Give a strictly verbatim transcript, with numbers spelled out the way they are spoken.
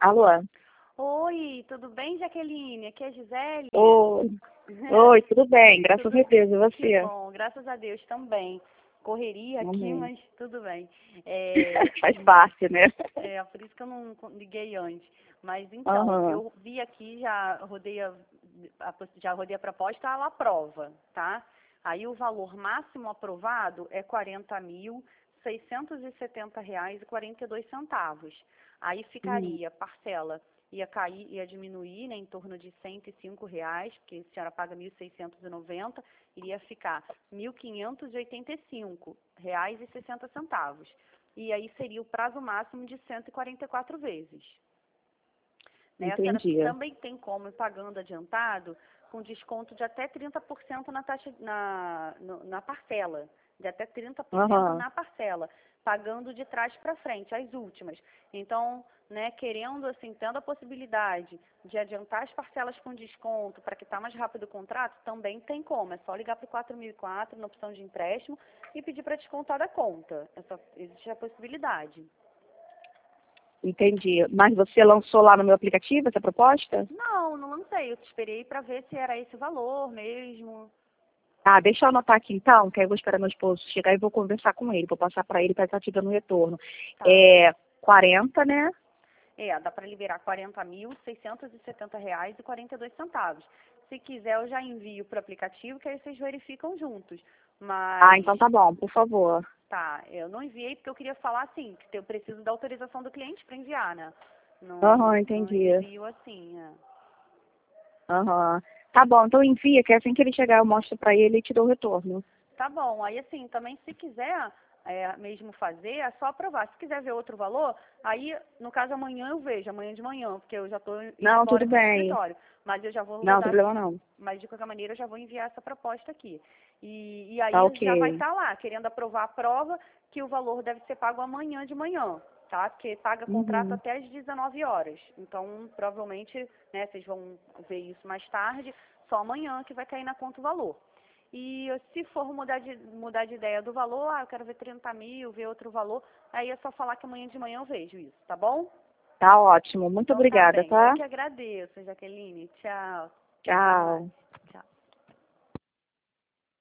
Alô? Oi, tudo bem, Jaqueline? Aqui é a Gisele. Oi. Oi, tudo bem, graças Tudo a Deus, e que você? bom, graças a Deus também. Correria aqui, Amém. mas tudo bem. É, Faz parte, né? é por isso que eu não co- liguei antes. Mas então, Aham. eu vi aqui, já rodei a, a poss- já rodei a proposta, ela aprova, tá? Aí o valor máximo aprovado é quarenta mil seiscentos e setenta reais e quarenta e dois centavos. Aí Hum, ficaria parcela, ia cair, ia diminuir, né, em torno de cento e cinco reais, porque a senhora paga mil seiscentos e noventa, iria ficar mil quinhentos e oitenta e cinco reais e sessenta centavos. E aí seria o prazo máximo de cento e quarenta e quatro vezes. Né? A senhora entendi. também tem como ir pagando adiantado com desconto de até trinta por cento na taxa na, no- na parcela, de até trinta por cento Aham. na parcela, pagando de trás para frente, as últimas. Então, né, querendo assim, tendo a possibilidade de adiantar as parcelas com desconto para quitar mais rápido o contrato, também tem como. É só ligar para o quatro mil e quatro na opção de empréstimo e pedir para descontar da conta. Essa, existe a possibilidade. Entendi. Mas você lançou lá no meu aplicativo essa proposta? Não, não lancei. Eu esperei para ver se era esse o valor mesmo. Ah, deixa eu anotar aqui então, que aí eu vou esperar meu esposo chegar e vou conversar com ele. Vou passar para ele para estar te dando um retorno. Tá. É quarenta, né? É, dá para liberar quarenta mil seiscentos e setenta reais e quarenta e dois centavos. Se quiser, eu já envio para o aplicativo, que aí vocês verificam juntos. Ah, Mas, então tá bom, por favor. tá, eu não enviei porque eu queria falar assim, que eu preciso da autorização do cliente para enviar, né? Aham, Não, não entendi. envio assim, é. Aham. Tá bom, então envia, que assim que ele chegar eu mostro para ele e te dou o retorno. Tá bom, aí assim, também se quiser é, mesmo fazer, é só aprovar. Se quiser ver outro valor, aí, no caso, amanhã eu vejo, amanhã de manhã, porque eu já estou indo Não, embora tudo aqui do bem. escritório. Mas eu já vou Não, rodar, problema não. mas de qualquer maneira eu já vou enviar essa proposta aqui. E, e Tá aí já vai ok. estar lá, querendo aprovar a prova, que o valor deve ser pago amanhã de manhã, tá? Porque paga contrato Uhum. até às dezenove horas. Então, provavelmente, né, vocês vão ver isso mais tarde, só amanhã que vai cair na conta o valor. E se for mudar de, mudar de ideia do valor, ah, eu quero ver trinta mil, ver outro valor, aí é só falar que amanhã de manhã eu vejo isso, tá bom? Tá ótimo. Muito Então tá obrigada, bem. Eu tá? que agradeço, Jaqueline. Tchau. Até mais. Tchau.